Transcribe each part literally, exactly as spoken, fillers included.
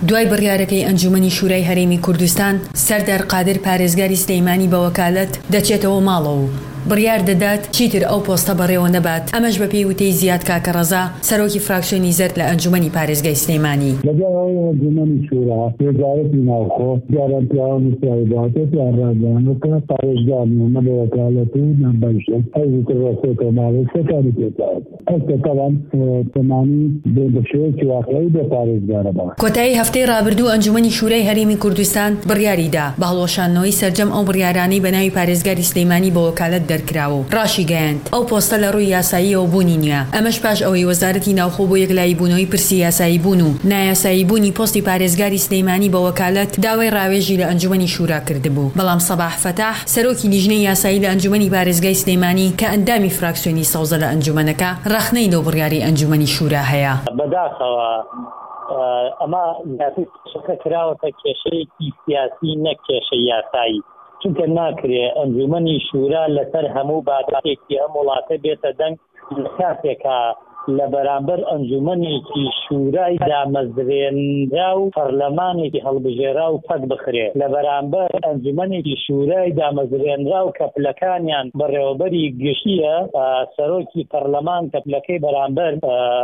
دوای بڕیارەکەی ئەنجومەنی شورای هەرێمی کوردستان سەردار قادر پارێزگاری سلەیمانی بە وەکالەت دەچێتەوە ماڵەوە و بڕیار دەدات چیتر ئەو پۆستە بەڕێوە نەبات. ئەمەش بە پێی وتەی زیاد کاکەڕەزا سەرۆکی فراکسیۆنی زەرد لە ئەنجومەنی پارێزگای سلەیمانی. لەگەڵ ئەنجومەنی شورا وەزارەتی ناوخۆ یارانتیاوانی سیاداتێتیان ڕاگەیاندەکە پارێزگارنامە بە وەکالەت و نەمبەرشە حەزی ڕۆستێکە ماڵی سەکاری پێدات. ئەستا تەوان تەمانی بێبەشەیەکی واقعی بە پارێزگارە بە. کۆتایی هەفتەی ڕابردوو ئەنجومەنی شورای هەرێمی کوردستان بڕیاریدا بە هەڵوەشاندنەوەی سەرجەم ئەو بڕیارانەی بە ناوی پارێزگاری سلەیمانی بە وەکالەت دەرکراوە و ڕاشی گەیاند ئەو پۆستە لە ڕووی یاساییەوە بوونی نییە. ئەمەش پاش ئەوەی وەزارەتی ناوخۆ بۆ یەکلایی بوونەوەی پرسی یاسایی بوون و نایاسایی بوونی پۆستی پارێزگاری سلەیمانی بە وەکالەت داوای ڕاوێژی لە ئەنجومەنی شورا کردبوو. بەڵام سەباح فەتاح سەرۆکی لیژنەی یاسایی لە ئەنجومەنی پارێزگای سلەیمانی کە ئەندامی فراکسیۆنی سەوزە لە ئەنجومەنەکە ڕەخنەی لەو بڕیاری ئەنجومەنی شورا هەیە. بەداخەوە ئەمە شەکە کراوەتە کێشەیەکی سیاسی نەک کێشەی یاسایی، چونکە ناکرێ ئەنجومەنی شورا لەسەر هەموو بادارێکی ئەم وڵاتە بێتە دەنگ لە کاتێکە لە بەرامبەر ئەنجومەنێکی شورای دامەزرێنرا و پەرلەمانێکی هەڵبژێرا و پەک بخرێ لە بەرامبەر ئەنجومەنێکی شورای دامەزرێنرا و کەپلەکانیان بەڕێوەبەری گشتیە سەرۆکی پەرلەمان کەپلەکەی بەرامبەر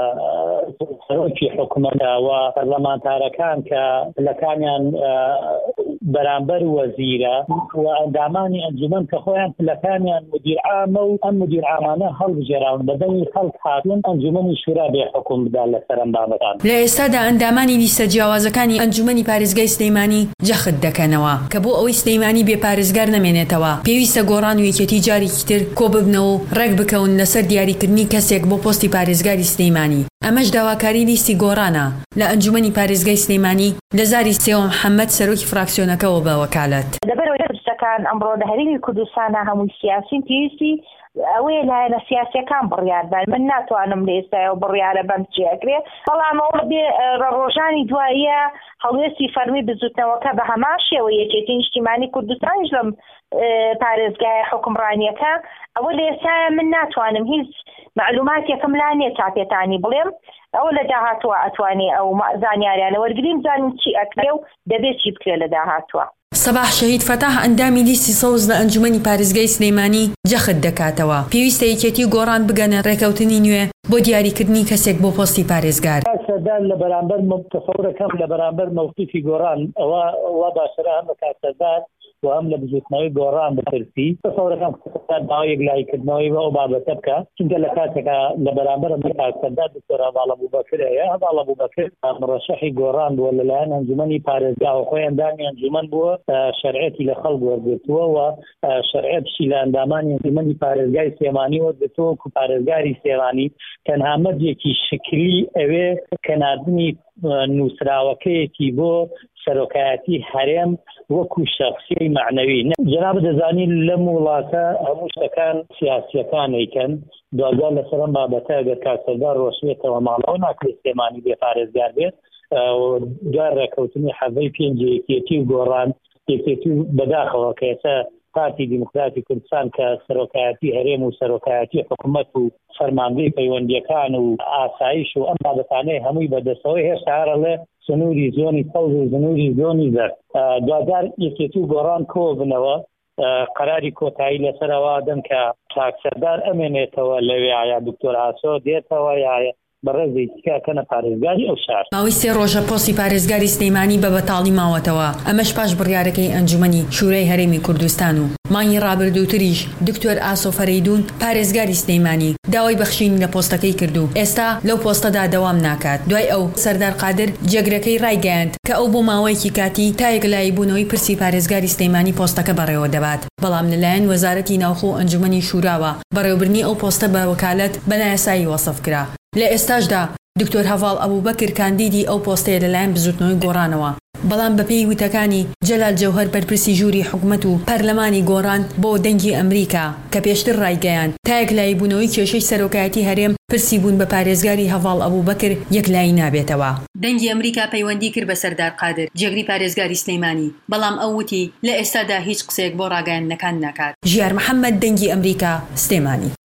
سەرۆکی حکوومەتەوە پەرلەمانتارەکان کە پلەکانیان بەرامبەر وەزیرە و ئەندامانی ئەنجومەن کە خۆیان پلەکانیان مدیرعامە و ئەم مدیرعامانە هەڵبژێراون بەدەنگی خەڵک هاتوون ئەنجومەنی شورا بێ حکوم بدا لەسەر ئەم بابەتان. لە ئێستادا ئەندامانی لیستە جیاوازەکانی ئەنجومەنی پارێزگای سلەیمانی جەخت دەکەنەوە کە بۆ ئەوەی سلەیمانی بێ پارێزگار نەمێنێتەوە پێویستە گۆڕان و یەکێتی جارێکی تر کۆ ببنەوە و ڕێک بکەون لەسەر دیاریکردنی کەسێک بۆ پۆستی پارێزگاری سلەیمانی. ئەمەش داواکاری لیستی گۆڕانە لە ئەنجومەنی پارێزگای سلەیمانی لە زاری سێوەم محەممەد سەرۆکی فراکسیۆنەکەەوە بە وەکالەت. لەبەرەوەی پرسەکان ئەمڕۆ لە هەرێمی کوردستانە هەمووی سیاسین پێویستی ئەوەیە لایەنە سیاسیەکان بڕیاردان. من ناتوانم لە ئێستایەوە بڕیارە بەم چێکرێ، بەڵام ئەوە بێ ڕۆژانی دواییە هەڵوێستی فەرمی بزوتنەوەکە بە هەمان شێوە یەکێتی نیشتیمانی کوردستانیش لەم پارێزگای حکومڕانیەکە ئەوە لە ئێستایە من ناتوانم هیچ معلوماتێکم لا نییە چاپێتانی بڵێم. ئەوە لە داهاتوە ئەتوانێ ئەو زانیاریانە وەرگریم زانین چی ئەکرێ و دەبێت چی بکرێ لە داهاتوە. سەباح شەهید فەتاح ئەندامی لیستی سەوز لە ئەنجومەنی پارێزگای سلەیمانی جەخت دەکاتەوە. پێویستە یەکێتی و گۆڕان بگەنە ڕێکەوتنی نوێ بۆ دیاریکردنی کەسێک بۆ پۆستی پارێزگار. سەردار لە بەرامبەر تەسەورەکەم لە بەرامبەر مەوقیفی گۆڕان ئەوە وا باشترە هەم بە کارسەردار و هەم لە بزوتنەوەی گۆڕان بپرسی. تەسەورەکەم داوای یەکلایکردنەوەی بە ئەو بابەتە بکە، چونکە لە کاتێکە لە بەرامبەر ئەم کارسەردار دکتۆر هەڤاڵ ئەبوبەکر هەیە. هەڤاڵ ئەبوبەکر مڕەشەحی گۆڕان بووە لەلایەن ئەنجومەنی پارێزگا و خۆی ئەندامی ئەنجومەن بووە شەرعێتی لە خەڵک وەرگرتووە و شەرعێتشی لە ئەندامانی ئەنجومەنی پارێزگای سلەیمانی وەرگرتووە و پارێزگاری سلەیمانی تەنها مەرجێکی شکلی ئەوێ کەناردنی نووسراوەکەیەکی بۆ سەرۆکایەتی هەرێم وەکو شەخسی معنەوی. جەناب دەزانی لەم وڵاتە هەموو شتەکان سیاسیەکان ئەیکەن، دوازار لەسەر ئەم بابەتە ئەگەر کارسەردار ڕۆشتێتەوە ماڵەوە ناکرێت سلەیمانی بێ پارێزگار بێت. دوای ڕێکەوتنی حەزەی پێنج یەکێتی و گۆڕان یەکێتی و بەداخەوە کە ئێستا پارتی دیموکراتی کوردستان کە سەرۆکایەتی هەرێم و سەرۆکایەتی حکوومەت و فەرماندەی پەیوەندیەکان و ئاسایش و ئەم بابەتانەی هەمووی بەدەستەوەی هێشتا هەرەڵێ سنووری زۆنی سەوز و سنووری زۆنی زەرد. دوادار یەکێتی و گۆڕان کۆ بنەوە قەراری کۆتایی لەسەرەوە دەن کە چاکسەردار ئەمێنێتەوە لەوێ یا دکتۆر ئاسۆ دێتەوە یا بەڕێزی تکاکەنە پارێزگاری ئەو شار. ماوەی سێ ڕۆژە پۆستی پارێزگاری سلەیمانی بە بەتاڵی ماوەتەوە. ئەمەش پاش بڕیارەکەی ئەنجومەنی شورای هەرێمی کوردستان و مانگی ڕابردووتریش دکتۆر ئاسۆ فەرەیدون پارێزگاری سلەیمانی داوای بەخشینی لە پۆستەکەی کردو. ئێستا لەو پۆستەدا دەوام ناکات. دوای ئەو سەردار قادر جێگرەکەی ڕایگەیاند کە ئەو بۆ ماوەیەکی کاتی تا یەکلایی بوونەوەی پرسی پارێزگاری سلەیمانی پۆستەکە بەڕێوە دەبات. بەڵام لەلایەن وەزارەتی ناوخۆ و ئەنجومەنی شوراوە بەڕێوەبردنی ئەو پۆستە بە وەکالەت بە نایاسایی وەسف کرا. لە ئێستاشدا دکتۆر هەڤاڵ ئەبوبەکر کاندیدی ئەو پۆستەیە لەلایەن بزوتنەوەی گۆڕانەوە. بەڵام بەپێی وتەکانی جەلال جەوهەر بەرپرسی ژووری حکوومەت و پەرلەمانی گۆڕان بۆ دەنگی ئەمریکا کە پێشتر ڕایگەیاند تا یەکلایی بوونەوەی کێشەی سەرۆکایەتی هەرێم پرسی بوون بە پارێزگاری هەڤاڵ ئەبوبەکر یەکلایی نابێتەوە. دەنگی ئەمریکا پەیوەندی کرد بە سەردار قادر جێگری پارێزگاری سلەیمانی، بەڵام ئەو وتی لە ئێستادا هیچ قسەیەک بۆ ڕاگەیاندنەکان ناکات. ژیار محەممەد، دەنگی ئەمریکا، سلەیمانی.